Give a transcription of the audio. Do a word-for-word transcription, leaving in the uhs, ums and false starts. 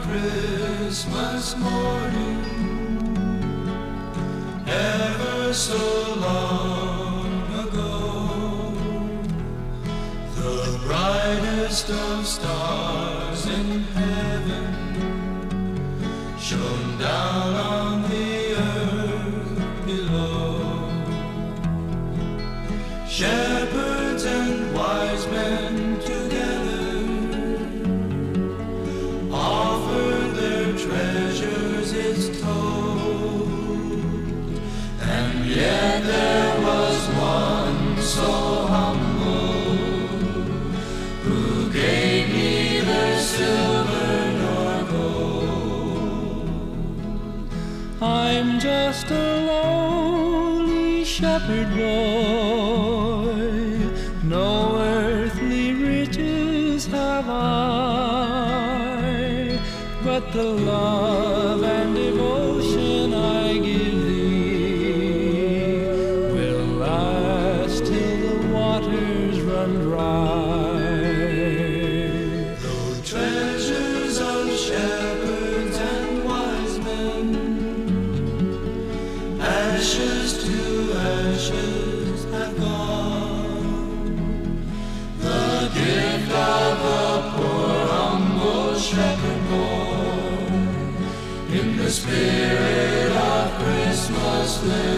Christmas morning, ever so long ago, the brightest of stars in heaven shone down on the earth below. Shepherds and wise men together offered their treasures, it's told. And yet there was one so humble who gave neither silver nor gold. I'm just a lowly shepherd boy, no earthly riches have I, but the love and devotion I give thee will last till the waters run dry. Though treasures of shepherds and wise men, ashes to ashes have gone, the gift of a poor humble shepherd boy in the spirit of Christmas lives.